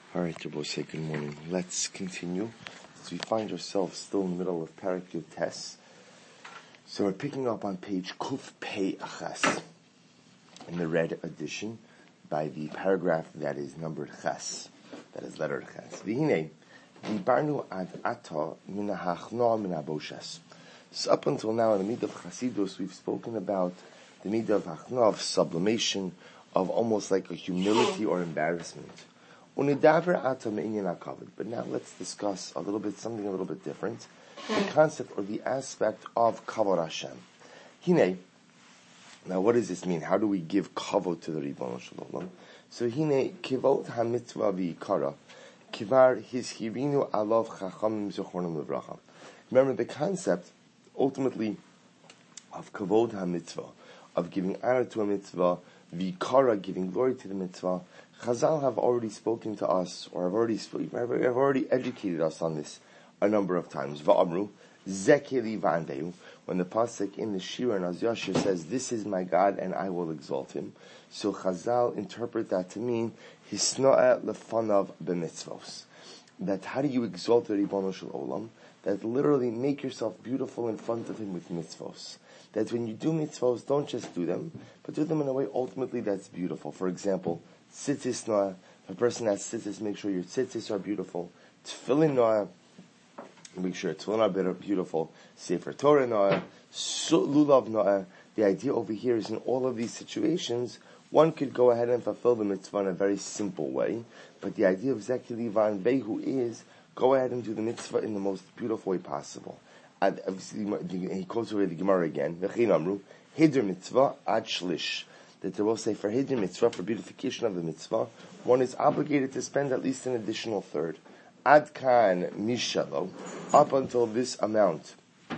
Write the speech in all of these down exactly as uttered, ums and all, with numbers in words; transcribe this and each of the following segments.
All right, Rabbi, say good morning. Let's continue. So we find ourselves still in the middle of Perek Yud Tes. So we're picking up on page Kuf Pei Achas in the red edition by the paragraph that is numbered Ches, that is letter Ches. V'hinei, dibarnu ad ata min hachna min haboshes. So up until now in the midah of Chasidus, we've spoken about the midah of hachna, of sublimation, of almost like a humility or embarrassment. But now let's discuss a little bit, something a little bit different. The concept or the aspect of Kavod Hashem. Hine, now what does this mean? How do we give Kavod to the Ribono Shel Olam? So Hine, Kivot HaMitzvah V'Yikara, Kivar His Hirinu Alav Chachamim Zechornim Levracha. Remember the concept, ultimately, of Kavod HaMitzvah, of giving honor to a mitzvah, V'Yikara, giving glory to the mitzvah. Chazal have already spoken to us, or have already have already educated us on this a number of times. Va'amru zekeli va'anveu, when the pasuk in the Shira and Az Yashir says, "This is my God, and I will exalt him." So Chazal interpret that to mean hisnoa lefanav b'mitzvos. That how do you exalt the Ribono Shel Olam? That literally make yourself beautiful in front of him with mitzvos. That when you do mitzvos, don't just do them, but do them in a way ultimately that's beautiful. For example, tzitzis noah. If a person has tzitzis, make sure your tzitzis are beautiful. Tefillin noah. Make sure tefillin are beautiful. Sefer Torah noah. Lulav noah. The idea over here is in all of these situations, one could go ahead and fulfill the mitzvah in a very simple way. But the idea of Zekeli Van Vehu is go ahead and do the mitzvah in the most beautiful way possible. And obviously, he quotes away the Gemara again. V'chein amru hider mitzvah ad shlish. That they will say for hider mitzvah, for beautification of the mitzvah, one is obligated to spend at least an additional third. Ad kan mishalo, up until this amount.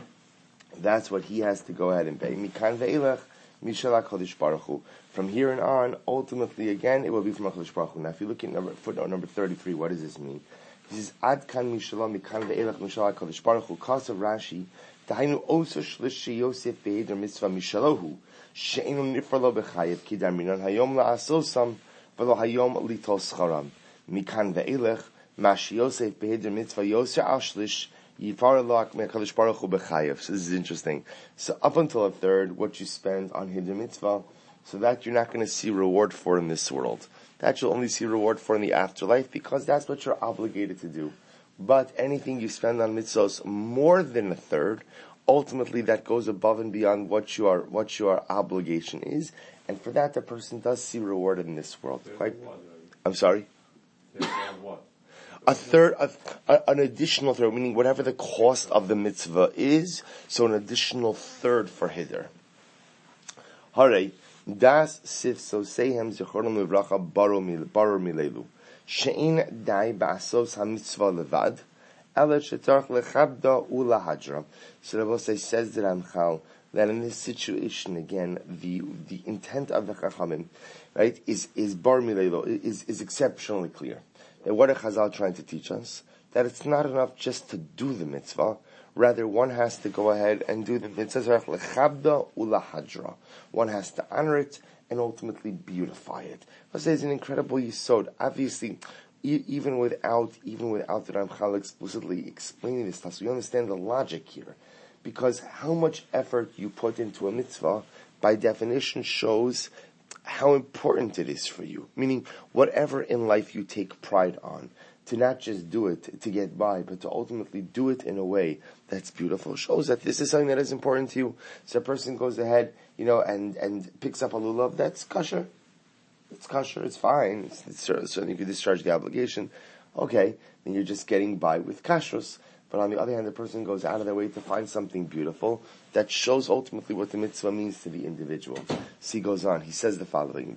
That's what he has to go ahead and pay. Mikan ve'elach mishalak Chodesh Baruch Hu. From here and on, ultimately again, it will be from Chodesh Baruch Hu. Now, if you look at number, footnote number thirty-three, what does this mean? This is Ad kan mishalom mikan ve'elach mishalak Chodesh Baruch Hu. Kasav Rashi, Tahainu oso shlishi Yosef be'eder mitzvah mishalohu. She'enu nifralo b'chayev kidar minon hayom la'asosam v'lo hayom litos charam. Mikan ve'elach mashi Yosef be'eder mitzvah Yosef al shlish yifar lo'ak me'kadosh Baruch Hu b'chayev. So this is interesting. So up until a third, what you spend on hider mitzvah, so that you're not going to see reward for in this world. That you'll only see reward for in the afterlife, because that's what you're obligated to do. But anything you spend on mitzvahs more than a third, ultimately that goes above and beyond what your what your obligation is, and for that the person does see rewarded in this world. Quite, I'm sorry. A third, a, a, an additional third, meaning whatever the cost of the mitzvah is, so an additional third for hider. Hare das sif so sehem zechoronu livracha baro milelu she'in dai ba'asos hamitzvah levad. So the Rebbe says the Ramchal that in this situation again, the the intent of the Chachamim, right, is is bar milelo, is is exceptionally clear. And what are Chazal trying to teach us? That it's not enough just to do the mitzvah. Rather, one has to go ahead and do the mitzvah. One has to honor it and ultimately beautify it. It says an incredible yisod. Obviously, even without even without the Ramchal explicitly explaining this stuff, so you understand the logic here. Because how much effort you put into a mitzvah, by definition, shows how important it is for you. Meaning, whatever in life you take pride on, to not just do it to get by, but to ultimately do it in a way that's beautiful, shows that this is something that is important to you. So a person goes ahead, you know, and, and picks up a lulav, that's kosher. It's kosher, it's fine. It's, it's, certainly you can discharge the obligation. Okay, then you're just getting by with kashrus. But on the other hand, the person goes out of their way to find something beautiful that shows ultimately what the mitzvah means to the individual. So he goes on, he says the following.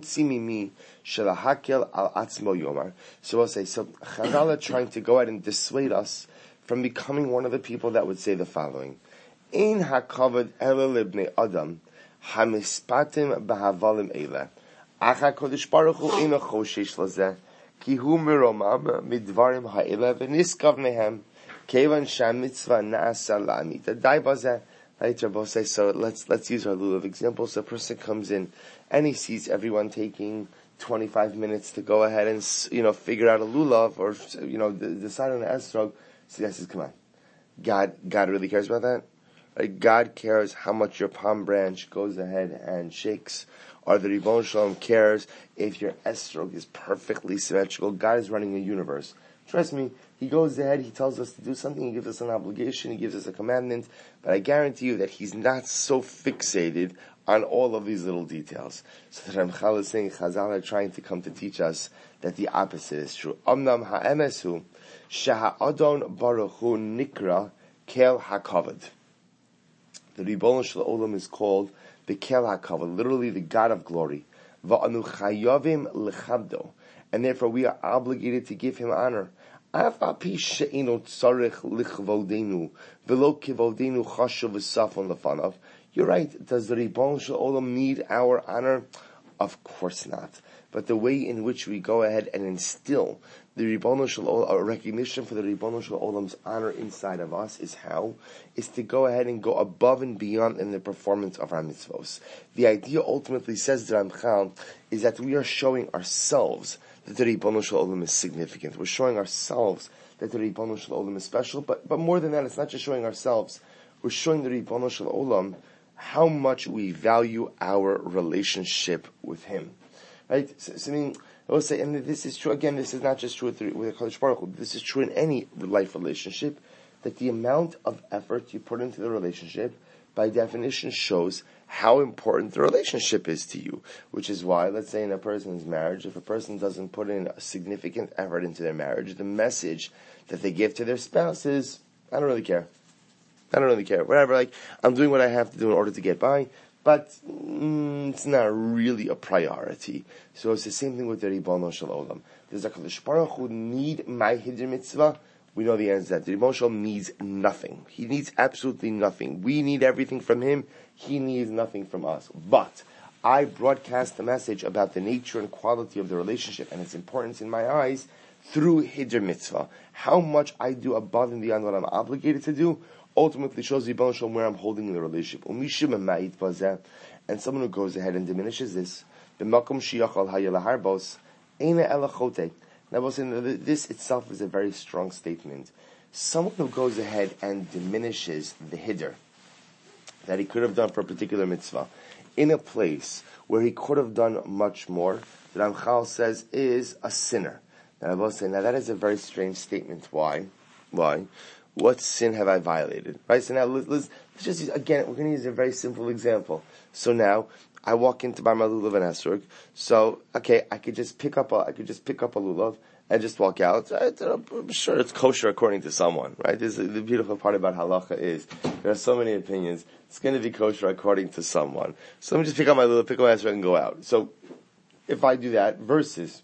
So I'll say, so Chazal are trying to go ahead and dissuade us from becoming one of the people that would say the following. Ein hakavod ela libnei adam hamispatim b'havalim eileh. Acha Kodesh Baruch Hu ino choshesh lazeh ki hu miromam midvarim ha'eleh v'niskav mehem. Kevan sham mitzvah na'asa la'amita dai bazeh. Right, Rabbi say, so let's let's use our lulav example. So a person comes in and he sees everyone taking twenty-five minutes to go ahead and, you know, figure out a lulav or, you know, decide on an esrog. So he says, come on. God, God really cares about that? Right? God cares how much your palm branch goes ahead and shakes. Or the Ribbon Shalom cares if your esrog is perfectly symmetrical. God is running a universe. Trust me, He goes ahead, He tells us to do something, He gives us an obligation, He gives us a commandment, but I guarantee you that He's not so fixated on all of these little details. So the Ramchal is saying, Chazal are trying to come to teach us that the opposite is true. Omnam ha'emesu, sheha'adon baruch hu nikra kel ha'kavod. The Ribbon Shalom is called the kel ha'kavod, literally the God of glory. Va'anu chayavim lechabdo. And therefore we are obligated to give Him honor. You're right. Does the Ribbon Shalom need our honor? Of course not. But the way in which we go ahead and instill the Ribbon Shalom, a recognition for the Ribbon Shalom's honor inside of us is how? Is to go ahead and go above and beyond in the performance of our mitzvos. The idea ultimately, says the Ramchal, is that we are showing ourselves that the Ribbon Shalom is significant. We're showing ourselves that the Ribbon Shalom is special, but, but more than that, it's not just showing ourselves. We're showing the Ribbon Shalom how much we value our relationship with Him. Right? So, so I mean, I will say, and this is true, again, this is not just true with the, with the Kadosh Baruch Hu, this is true in any life relationship, that the amount of effort you put into the relationship, by definition, shows how important the relationship is to you. Which is why, let's say in a person's marriage, if a person doesn't put in a significant effort into their marriage, the message that they give to their spouse is, I don't really care. I don't really care. Whatever, like, I'm doing what I have to do in order to get by, but mm, it's not really a priority. So it's the same thing with the Ribbon Shalom. Does the Kadosh Baruch Hu need my Hiddur Mitzvah? We know the answer to that. The Ribbon Shalom needs nothing. He needs absolutely nothing. We need everything from Him. He needs nothing from us. But I broadcast the message about the nature and quality of the relationship and its importance in my eyes through Hiddur Mitzvah. How much I do above and beyond what I'm obligated to do ultimately shows the Ribbon Shalom where I'm holding the relationship. And someone who goes ahead and diminishes this, now, this itself is a very strong statement. Someone who goes ahead and diminishes the hiddur that he could have done for a particular mitzvah in a place where he could have done much more, the Ramchal says is a sinner. Now, I will say, now that is a very strange statement. Why? Why? What sin have I violated? Right? So now, let's, let's just use, again, we're going to use a very simple example. So now, I walk into buy my lulav and esrog. So, okay, I could just pick up a, I could just pick up a lulav and just walk out. I, I'm sure it's kosher according to someone, right? This is the beautiful part about halacha is there are so many opinions. It's going to be kosher according to someone. So let me just pick up my lulav, pick up my esrog, and go out. So, if I do that versus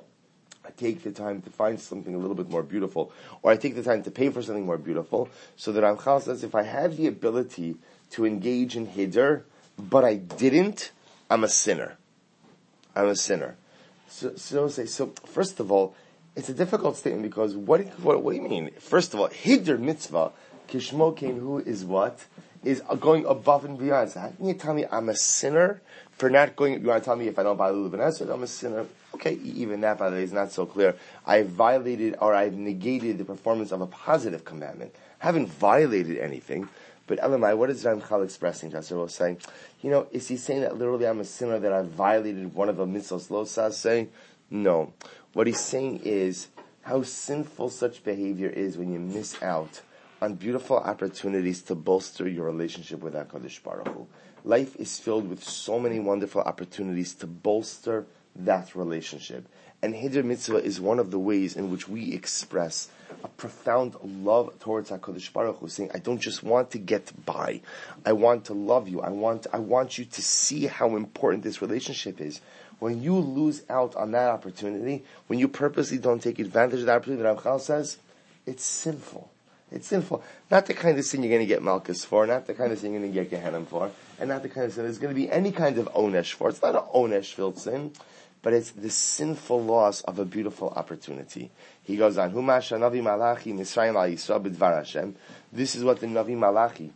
I take the time to find something a little bit more beautiful, or I take the time to pay for something more beautiful, so that Ramchal says if I have the ability to engage in hiddur, but I didn't, I'm a sinner. I'm a sinner. So, so say, so first of all, it's a difficult statement because what, what, what do you mean? First of all, hiddur mitzvah, kishmo kein hu is what? Is going above and beyond. So how can you tell me I'm a sinner for not going, you want to tell me if I don't buy lulav and esrog, I'm a sinner? Okay, even that, by the way, is not so clear. I've violated or I've negated the performance of a positive commandment. I haven't violated anything. But Elamai, what is Ramchal expressing? Jasser was saying, you know, is he saying that literally I'm a sinner, that I've violated one of the mitzvos losas? Saying, no. What he's saying is how sinful such behavior is when you miss out on beautiful opportunities to bolster your relationship with HaKadosh Baruch Hu. Life is filled with so many wonderful opportunities to bolster that relationship. And Hiddur Mitzvah is one of the ways in which we express a profound love towards HaKadosh Baruch Hu, saying, I don't just want to get by. I want to love you. I want, I want you to see how important this relationship is. When you lose out on that opportunity, when you purposely don't take advantage of that opportunity, that Ramchal says, it's sinful. It's sinful. Not the kind of sin you're going to get Malchus for, not the kind of sin you're going to get Gehenna for, and not the kind of sin there's going to be any kind of onesh for. It's not an onesh-filled sin, but it's the sinful loss of a beautiful opportunity. He goes on, Humasha Navi Malachi Misraim al Yisrael b'dvar Hashem. This is what the Navi Malachi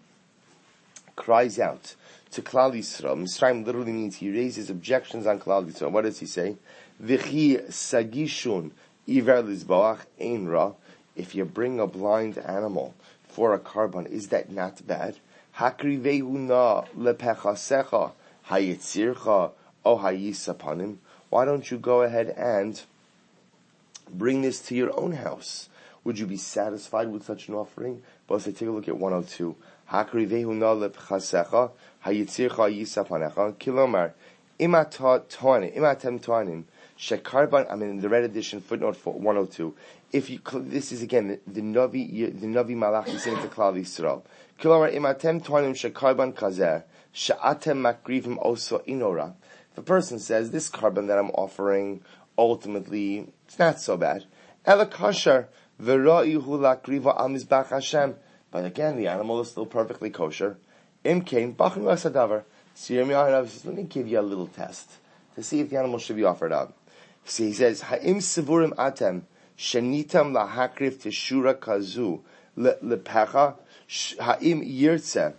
cries out to Klal Yisrael. Misraim literally means he raises objections on Klal Yisrael. What does he say? V'chi sagishun iver lizboach ein ra. If you bring a blind animal for a carbon, is that not bad? Hakrivehu na lepechasecha hayitzircha o hayisapanim. Why don't you go ahead and bring this to your own house? Would you be satisfied with such an offering? But let's take a look at one oh two. Hakrivehu na lepechasecha hayitzircha hayisapanecha kilomar imatat toanim imatem toanim shekarban. I mean, in the red edition, footnote one oh two. If you, this is again the, the Navi, the Navi Malachi saying to Klal Yisrael, Kilomar imatem toanim shekarban kazer she'atem makrivim also inora. If a person says this carbon that I'm offering, ultimately it's not so bad. Ela kosher v'ra'ihu lakriva al mizbach Hashem. But again, the animal is still perfectly kosher. Imkein bachnu asadavar. So Yirmiyahu says, let me give you a little test to see if the animal should be offered up. So he says, Ha'im sivurim atem shenitam lahakrif teshura kazu lepecha ha'im yirtze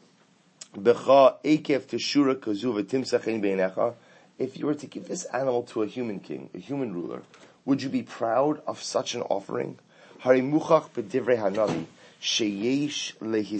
becha ekef teshura kazu v'timsachin beinecha. If you were to give this animal to a human king, a human ruler, would you be proud of such an offering? Harimuchach b'divrei hanavi sheyesh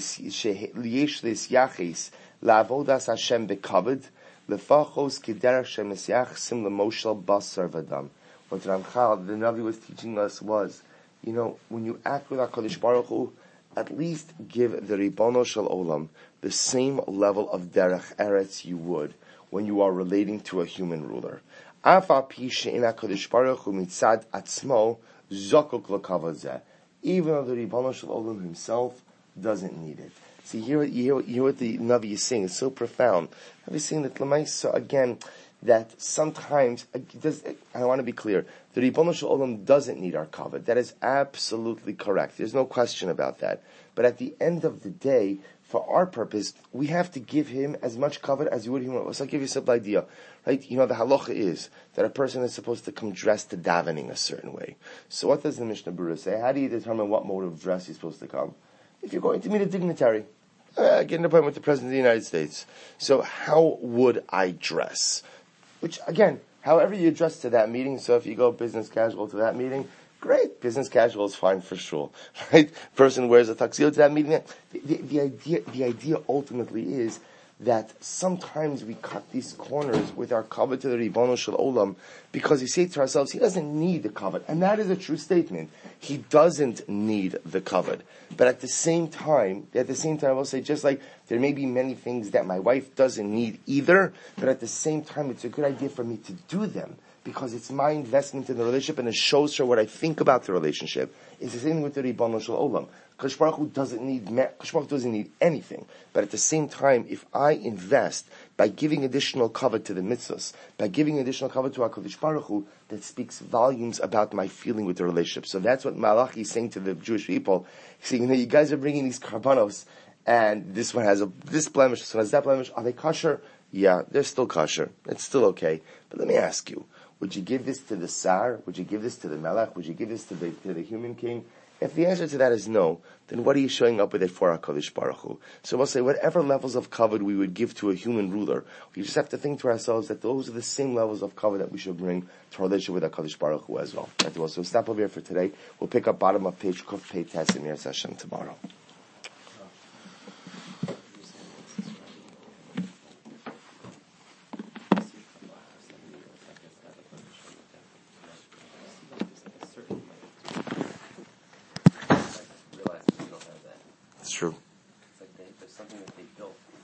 lehisyachis la'avodas Hashem bekavod lefachos kederach shem nesyach sim lemoshel basar v'dam. What Ramchal, the Navi, was teaching us was, you know, when you act with HaKadosh Baruch Hu, at least give the Ribono Shel Olam the same level of derech eretz you would when you are relating to a human ruler. Afa pi she'in HaKadosh Baruch Hu mitzad atzmo zokok l'kavod zeh. Even though the Ribono Shel Olam himself doesn't need it. See, here you hear, you hear what the Navi is saying. It's so profound. Navi is saying that Lamaisa, again, that sometimes, does, I want to be clear, the Ribono Shel Olam doesn't need our kavod. That is absolutely correct. There's no question about that. But at the end of the day, for our purpose, we have to give him as much kavod as you would him. So I'll give you a simple idea. Right? You know, the halacha is that a person is supposed to come dressed to davening a certain way. So what does the Mishnah Berurah say? How do you determine what mode of dress he's supposed to come? If you're going to meet a dignitary, uh, get an appointment with the President of the United States. So how would I dress? Which, again, however you dress to that meeting, so if you go business casual to that meeting, great, business casual is fine for sure, right? Person wears a tuxedo to that meeting. The, the, the idea, the idea ultimately is that sometimes we cut these corners with our kavod to the Ribono Shel Olam because we say to ourselves, he doesn't need the kavod. And that is a true statement. He doesn't need the kavod. But at the same time, at the same time, I will say, just like there may be many things that my wife doesn't need either, but at the same time, it's a good idea for me to do them because it's my investment in the relationship and it shows her what I think about the relationship. It's the same with the Ribono Shel Olam. Kadosh Baruch Hu doesn't need, Kadosh Baruch Hu doesn't need anything. But at the same time, if I invest by giving additional kavod to the mitzvahs, by giving additional kavod to HaKadosh Baruch Hu, that speaks volumes about my feeling with the relationship. So that's what Malachi is saying to the Jewish people. He's saying, you know, you guys are bringing these karbanos, and this one has a, this blemish, this one has that blemish. Are they kosher? Yeah, they're still kosher. It's still okay. But let me ask you, would you give this to the Sar? Would you give this to the Melech? Would you give this to the, to the human king? If the answer to that is no, then what are you showing up with it for HaKadosh Baruch Hu? So we'll say whatever levels of kavod we would give to a human ruler, we just have to think to ourselves that those are the same levels of kavod that we should bring to our relationship with HaKadosh Baruch Hu as well. Right? So we'll stop over here for today. We'll pick up bottom of page Kuf Pei Tes in your session tomorrow. True. It's like they, there's something that they built.